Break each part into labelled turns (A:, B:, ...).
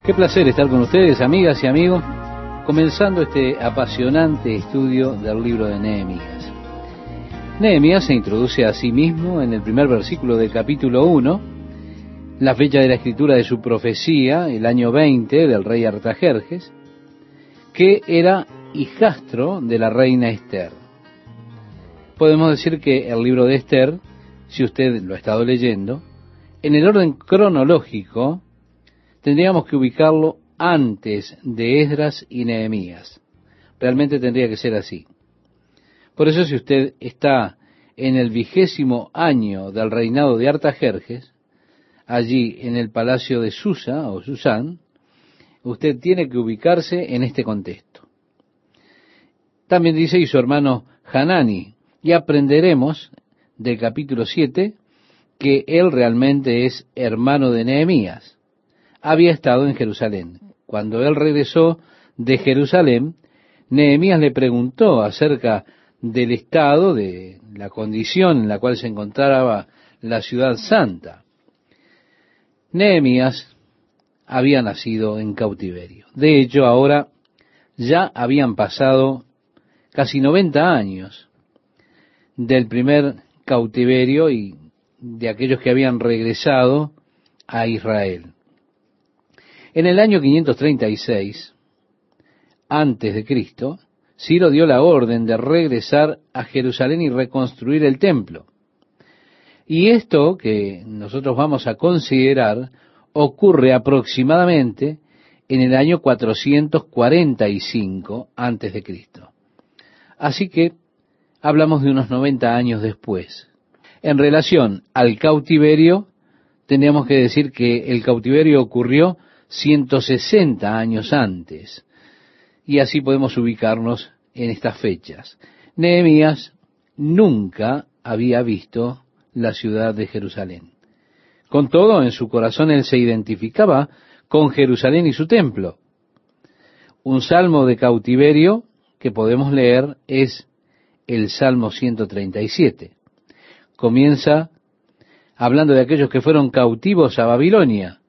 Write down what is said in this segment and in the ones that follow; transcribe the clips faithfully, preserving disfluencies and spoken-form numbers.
A: Qué placer estar con ustedes, amigas y amigos, comenzando este apasionante estudio del libro de Nehemías. Nehemías se introduce a sí mismo en el primer versículo del capítulo uno, la fecha de la escritura de su profecía, el año veinte del rey Artajerjes, que era hijastro de la reina Esther. Podemos decir que el libro de Esther, si usted lo ha estado leyendo, en el orden cronológico, tendríamos que ubicarlo antes de Esdras y Nehemías. Realmente tendría que ser así. Por eso, si usted está en el vigésimo año del reinado de Artajerjes, allí en el palacio de Susa o Susán, usted tiene que ubicarse en este contexto. También dice, y su hermano Hanani, y aprenderemos del capítulo siete que él realmente es hermano de Nehemías. Había estado en Jerusalén. Cuando él regresó de Jerusalén, Nehemías le preguntó acerca del estado, de la condición en la cual se encontraba la ciudad santa. Nehemías había nacido en cautiverio. De hecho, ahora ya habían pasado casi noventa años del primer cautiverio y de aquellos que habían regresado a Israel. En el año quinientos treinta y seis, antes de Cristo, Ciro dio la orden de regresar a Jerusalén y reconstruir el templo. Y esto que nosotros vamos a considerar ocurre aproximadamente en el año cuatrocientos cuarenta y cinco antes de Cristo. Así que hablamos de unos noventa años después. En relación al cautiverio, tendríamos que decir que el cautiverio ocurrió ciento sesenta años antes. Y así podemos ubicarnos en estas fechas. Nehemías nunca había visto la ciudad de Jerusalén. Con todo, en su corazón él se identificaba con Jerusalén y su templo. Un salmo de cautiverio que podemos leer es el Salmo ciento treinta y siete. Comienza hablando de aquellos que fueron cautivos a Babilonia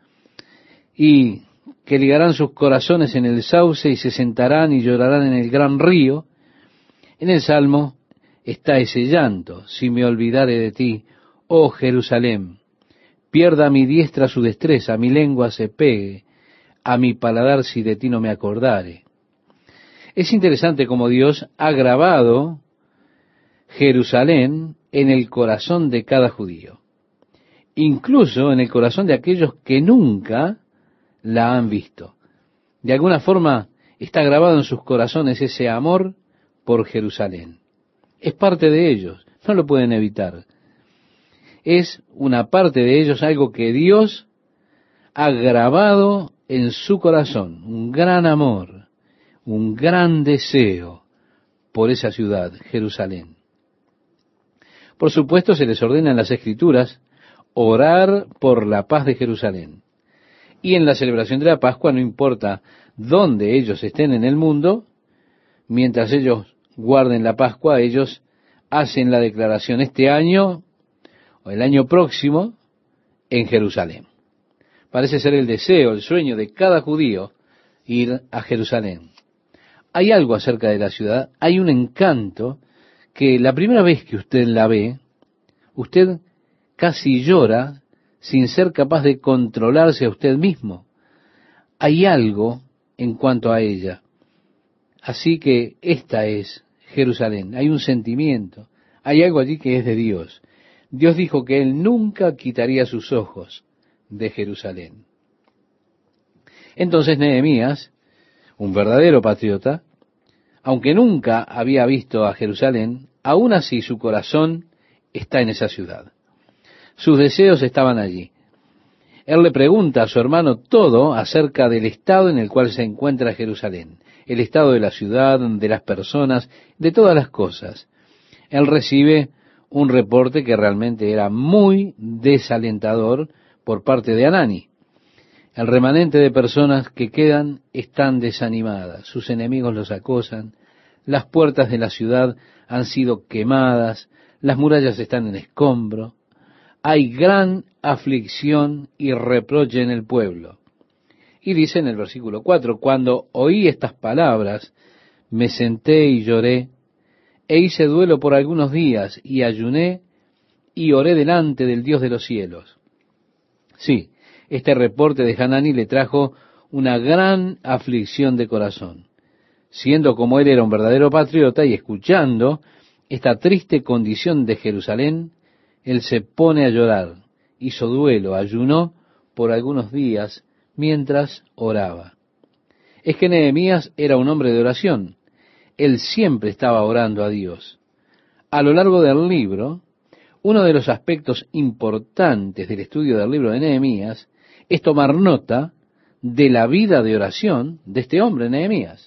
A: y que ligarán sus corazones en el sauce y se sentarán y llorarán en el gran río. En el Salmo está ese llanto: si me olvidare de ti, oh Jerusalén, pierda mi diestra su destreza, mi lengua se pegue a mi paladar si de ti no me acordare. Es interesante cómo Dios ha grabado Jerusalén en el corazón de cada judío, incluso en el corazón de aquellos que nunca la han visto. De alguna forma está grabado en sus corazones ese amor por Jerusalén. Es parte de ellos, no lo pueden evitar. Es una parte de ellos, algo que Dios ha grabado en su corazón, un gran amor, un gran deseo por esa ciudad, Jerusalén. Por supuesto, se les ordena en las Escrituras orar por la paz de Jerusalén. Y en la celebración de la Pascua, no importa dónde ellos estén en el mundo, mientras ellos guarden la Pascua, ellos hacen la declaración este año o el año próximo en Jerusalén. Parece ser el deseo, el sueño de cada judío ir a Jerusalén. Hay algo acerca de la ciudad, hay un encanto que la primera vez que usted la ve, usted casi llora sin ser capaz de controlarse a usted mismo. Hay algo en cuanto a ella. Así que esta es Jerusalén. Hay un sentimiento, hay algo allí que es de Dios. Dios dijo que Él nunca quitaría sus ojos de Jerusalén. Entonces Nehemías, un verdadero patriota, aunque nunca había visto a Jerusalén, aún así su corazón está en esa ciudad. Sus deseos estaban allí. Él le pregunta a su hermano todo acerca del estado en el cual se encuentra Jerusalén, el estado de la ciudad, de las personas, de todas las cosas. Él recibe un reporte que realmente era muy desalentador por parte de Hanani. El remanente de personas que quedan están desanimadas, sus enemigos los acosan, las puertas de la ciudad han sido quemadas, las murallas están en escombro, hay gran aflicción y reproche en el pueblo. Y dice en el versículo cuatro, cuando oí estas palabras, me senté y lloré, e hice duelo por algunos días, y ayuné, y oré delante del Dios de los cielos. Sí, este reporte de Hanani le trajo una gran aflicción de corazón. Siendo como él era un verdadero patriota y escuchando esta triste condición de Jerusalén, él se pone a llorar, hizo duelo, ayunó por algunos días mientras oraba. Es que Nehemías era un hombre de oración. Él siempre estaba orando a Dios. A lo largo del libro, uno de los aspectos importantes del estudio del libro de Nehemías es tomar nota de la vida de oración de este hombre, Nehemías.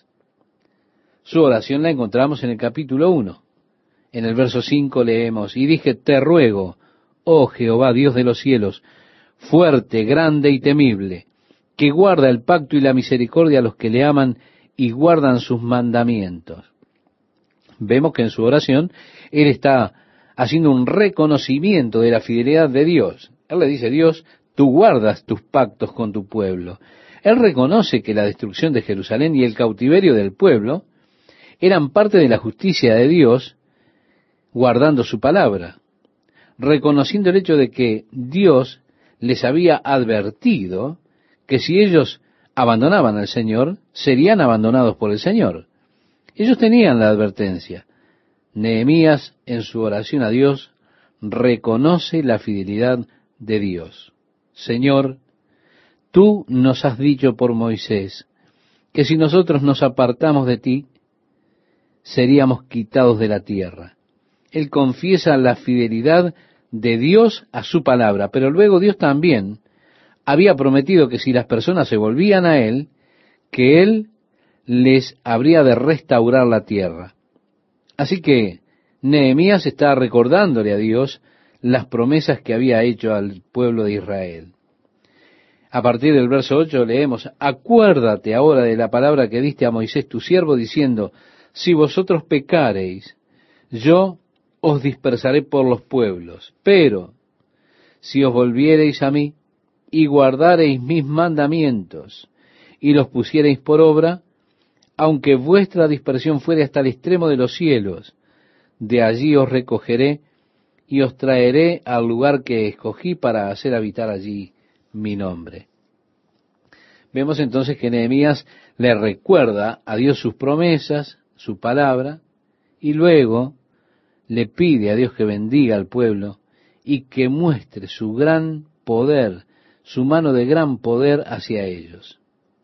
A: Su oración la encontramos en el capítulo uno. En el verso cinco leemos, y dije, te ruego, oh Jehová, Dios de los cielos, fuerte, grande y temible, que guarda el pacto y la misericordia a los que le aman y guardan sus mandamientos. Vemos que en su oración él está haciendo un reconocimiento de la fidelidad de Dios. Él le dice, Dios, tú guardas tus pactos con tu pueblo. Él reconoce que la destrucción de Jerusalén y el cautiverio del pueblo eran parte de la justicia de Dios, guardando su palabra, reconociendo el hecho de que Dios les había advertido que si ellos abandonaban al Señor, serían abandonados por el Señor. Ellos tenían la advertencia. Nehemías, en su oración a Dios, reconoce la fidelidad de Dios. Señor, tú nos has dicho por Moisés que si nosotros nos apartamos de ti, seríamos quitados de la tierra. Él confiesa la fidelidad de Dios a su palabra, pero luego Dios también había prometido que si las personas se volvían a Él, que Él les habría de restaurar la tierra. Así que Nehemías está recordándole a Dios las promesas que había hecho al pueblo de Israel. A partir del verso ocho leemos, acuérdate ahora de la palabra que diste a Moisés tu siervo, diciendo, si vosotros pecareis, yo os dispersaré por los pueblos, pero si os volviereis a mí y guardareis mis mandamientos y los pusiereis por obra, aunque vuestra dispersión fuere hasta el extremo de los cielos, de allí os recogeré y os traeré al lugar que escogí para hacer habitar allí mi nombre. Vemos entonces que Nehemías le recuerda a Dios sus promesas, su palabra, y luego le pide a Dios que bendiga al pueblo y que muestre su gran poder, su mano de gran poder hacia ellos.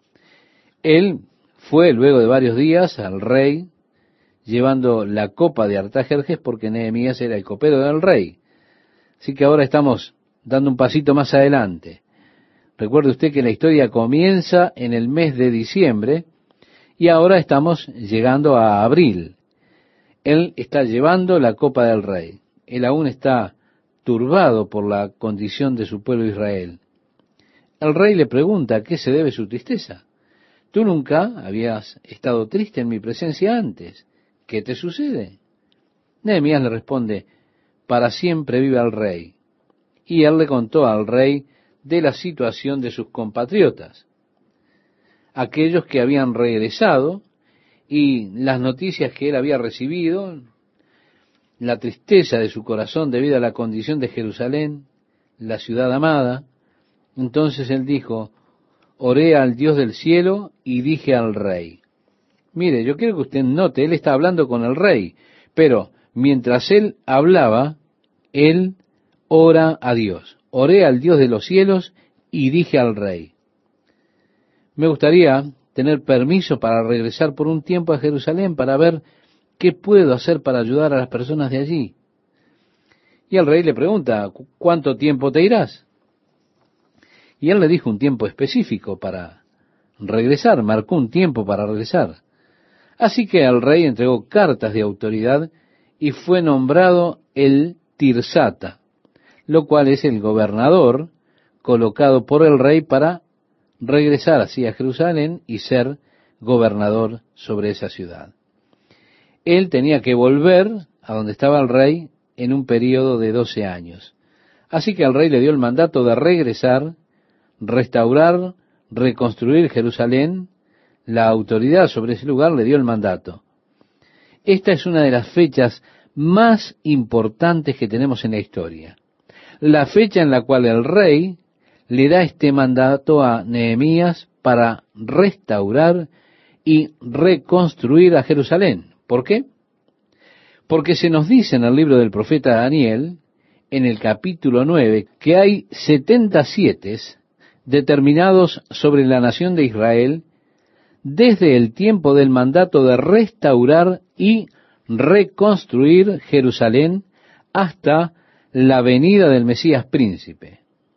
A: Él fue luego de varios días al rey, llevando la copa de Artajerjes, porque Nehemías era el copero del rey. Así que ahora estamos dando un pasito más adelante. Recuerde usted que la historia comienza en el mes de diciembre y ahora estamos llegando a abril. Él está llevando la copa del rey. Él aún está turbado por la condición de su pueblo Israel. El rey le pregunta a qué se debe su tristeza. Tú nunca habías estado triste en mi presencia antes. ¿Qué te sucede? Nehemías le responde, para siempre vive el rey. Y él le contó al rey de la situación de sus compatriotas, aquellos que habían regresado y las noticias que él había recibido, la tristeza de su corazón debido a la condición de Jerusalén, la ciudad amada. Entonces él dijo, oré al Dios del cielo y dije al rey. Mire, yo quiero que usted note, él está hablando con el rey, pero mientras él hablaba, él ora a Dios. Oré al Dios de los cielos y dije al rey. Me gustaría tener permiso para regresar por un tiempo a Jerusalén para ver qué puedo hacer para ayudar a las personas de allí. Y el rey le pregunta, ¿cuánto tiempo te irás? Y él le dijo un tiempo específico para regresar, marcó un tiempo para regresar. Así que el rey entregó cartas de autoridad y fue nombrado el Tirsata, lo cual es el gobernador colocado por el rey para regresar así a Jerusalén y ser gobernador sobre esa ciudad. Él tenía que volver a donde estaba el rey en un periodo de doce años. Así que el rey le dio el mandato de regresar, restaurar, reconstruir Jerusalén, la autoridad sobre ese lugar le dio el mandato. Esta es una de las fechas más importantes que tenemos en la historia. La fecha en la cual el rey le da este mandato a Nehemías para restaurar y reconstruir a Jerusalén. ¿Por qué? Porque se nos dice en el libro del profeta Daniel, en el capítulo nueve, que hay setenta sietes determinados sobre la nación de Israel desde el tiempo del mandato de restaurar y reconstruir Jerusalén hasta la venida del Mesías príncipe.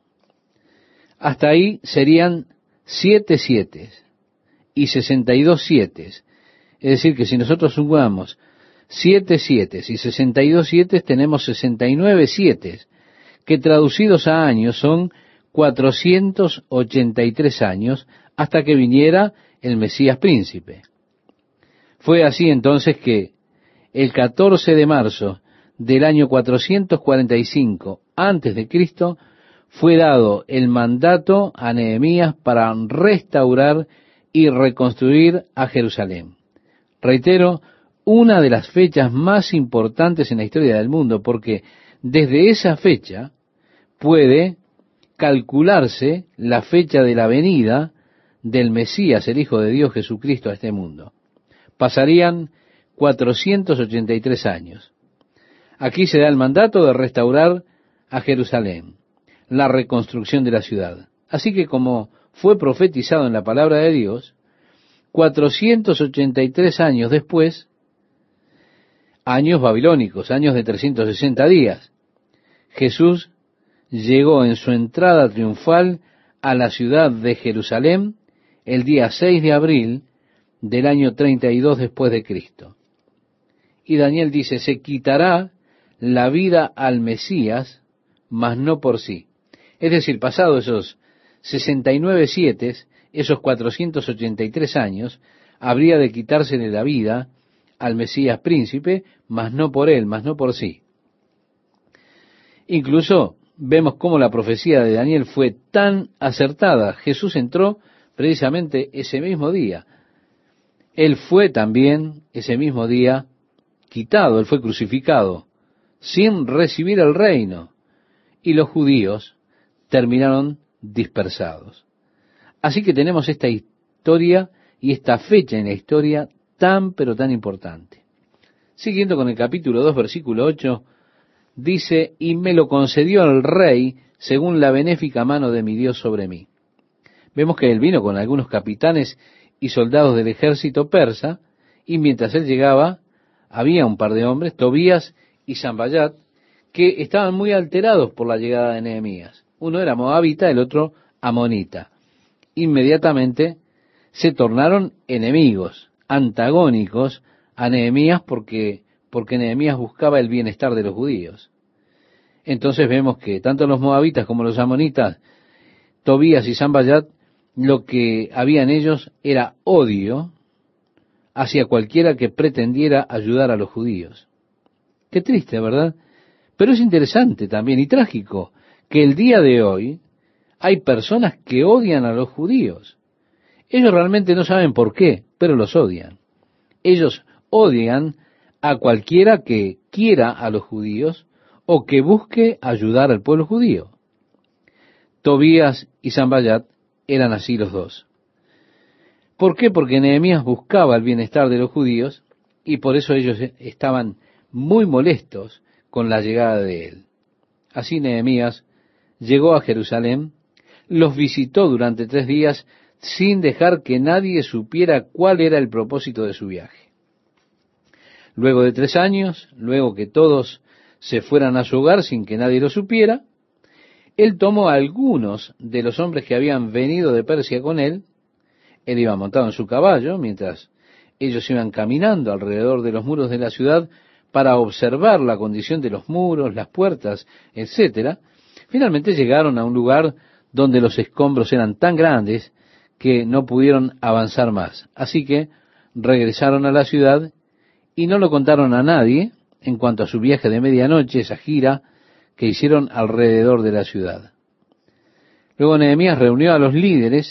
A: Hasta ahí serían siete sietes y sesenta y dos sietes. Es decir, que si nosotros sumamos siete sietes y sesenta y dos sietes, tenemos sesenta y nueve sietes, que traducidos a años son cuatrocientos ochenta y tres años, hasta que viniera el Mesías príncipe. Fue así entonces que el catorce de marzo del año cuatrocientos cuarenta y cinco antes de Cristo fue dado el mandato a Nehemías para restaurar y reconstruir a Jerusalén. Reitero, una de las fechas más importantes en la historia del mundo, porque desde esa fecha puede calcularse la fecha de la venida del Mesías, el Hijo de Dios Jesucristo, a este mundo. Pasarían cuatrocientos ochenta y tres años. Aquí se da el mandato de restaurar a Jerusalén, la reconstrucción de la ciudad. Así que, como fue profetizado en la palabra de Dios, cuatrocientos ochenta y tres años después, años babilónicos, años de trescientos sesenta días, Jesús llegó en su entrada triunfal a la ciudad de Jerusalén el día seis de abril del año treinta y dos después de Cristo. Y Daniel dice, se quitará la vida al Mesías, mas no por sí. Es decir, pasado esos sesenta y nueve sietes, esos cuatrocientos ochenta y tres años, habría de quitársele la vida al Mesías príncipe, mas no por él, mas no por sí. Incluso vemos cómo la profecía de Daniel fue tan acertada. Jesús entró precisamente ese mismo día. Él fue también ese mismo día quitado, él fue crucificado, sin recibir el reino. Y los judíos terminaron dispersados. Así que tenemos esta historia y esta fecha en la historia tan pero tan importante. Siguiendo con el capítulo dos, versículo ocho, dice, y me lo concedió el rey según la benéfica mano de mi Dios sobre mí. Vemos que él vino con algunos capitanes y soldados del ejército persa, y mientras él llegaba, había un par de hombres, Tobías y Sanballat, que estaban muy alterados por la llegada de Nehemías. Uno era moabita, el otro amonita. Inmediatamente se tornaron enemigos, antagónicos a Nehemías porque, porque Nehemías buscaba el bienestar de los judíos. Entonces vemos que tanto los moabitas como los amonitas, Tobías y Sanballat, lo que había en ellos era odio hacia cualquiera que pretendiera ayudar a los judíos. Qué triste, ¿verdad? Pero es interesante también y trágico que el día de hoy hay personas que odian a los judíos. Ellos realmente no saben por qué, pero los odian. Ellos odian a cualquiera que quiera a los judíos o que busque ayudar al pueblo judío. Tobías y Sanballat eran así los dos. ¿Por qué? Porque Nehemías buscaba el bienestar de los judíos y por eso ellos estaban muy molestos con la llegada de él. Así Nehemías llegó a Jerusalén, los visitó durante tres días sin dejar que nadie supiera cuál era el propósito de su viaje. Luego de tres años, luego que todos se fueran a su hogar sin que nadie lo supiera, él tomó a algunos de los hombres que habían venido de Persia con él. Él iba montado en su caballo, mientras ellos iban caminando alrededor de los muros de la ciudad para observar la condición de los muros, las puertas, etcétera. Finalmente llegaron a un lugar donde los escombros eran tan grandes que no pudieron avanzar más. Así que regresaron a la ciudad y no lo contaron a nadie en cuanto a su viaje de medianoche, esa gira que hicieron alrededor de la ciudad. Luego Nehemías reunió a los líderes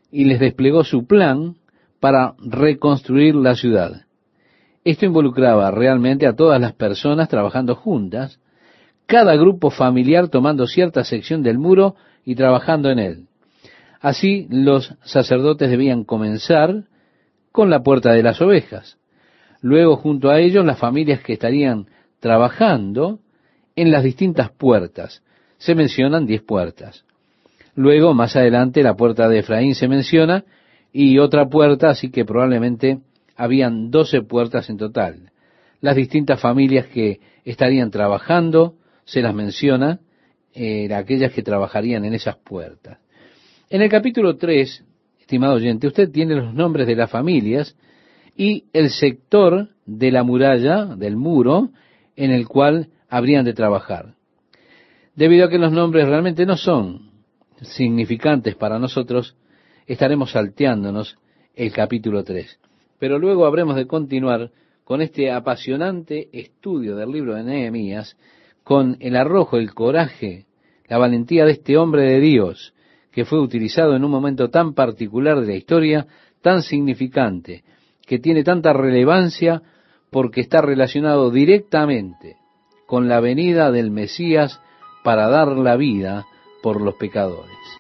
A: y les desplegó su plan para reconstruir la ciudad. Esto involucraba realmente a todas las personas trabajando juntas, cada grupo familiar tomando cierta sección del muro y trabajando en él. Así, los sacerdotes debían comenzar con la puerta de las ovejas. Luego, junto a ellos, las familias que estarían trabajando en las distintas puertas. Se mencionan diez puertas. Luego, más adelante, la puerta de Efraín se menciona y otra puerta, así que probablemente habían doce puertas en total. Las distintas familias que estarían trabajando, se las menciona, eh, aquellas que trabajarían en esas puertas. En el capítulo tres, estimado oyente, usted tiene los nombres de las familias y el sector de la muralla, del muro, en el cual habrían de trabajar. Debido a que los nombres realmente no son significantes para nosotros, estaremos salteándonos el capítulo tres. Pero luego habremos de continuar con este apasionante estudio del libro de Nehemías, con el arrojo, el coraje, la valentía de este hombre de Dios, que fue utilizado en un momento tan particular de la historia, tan significante, que tiene tanta relevancia porque está relacionado directamente con la venida del Mesías para dar la vida por los pecadores.